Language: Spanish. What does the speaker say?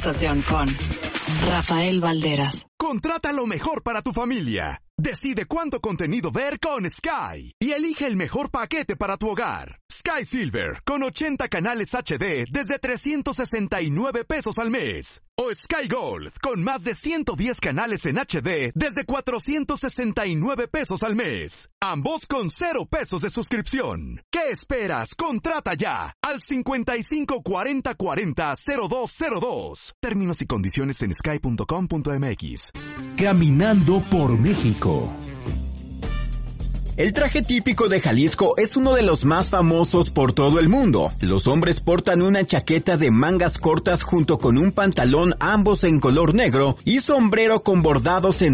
conversación con Rafael Valderas. Contrata lo mejor para tu familia. Decide cuánto contenido ver con Sky y elige el mejor paquete para tu hogar. Sky Silver con 80 canales HD desde 369 pesos al mes. O Sky Gold con más de 110 canales en HD desde 469 pesos al mes. Ambos con 0 pesos de suscripción. ¿Qué esperas? Contrata ya al 55 40 40 0202. Términos y condiciones en sky.com.mx. Caminando por México. El traje típico de Jalisco es uno de los más famosos por todo el mundo. Los hombres portan una chaqueta de mangas cortas junto con un pantalón, ambos en color negro, y sombrero con bordados en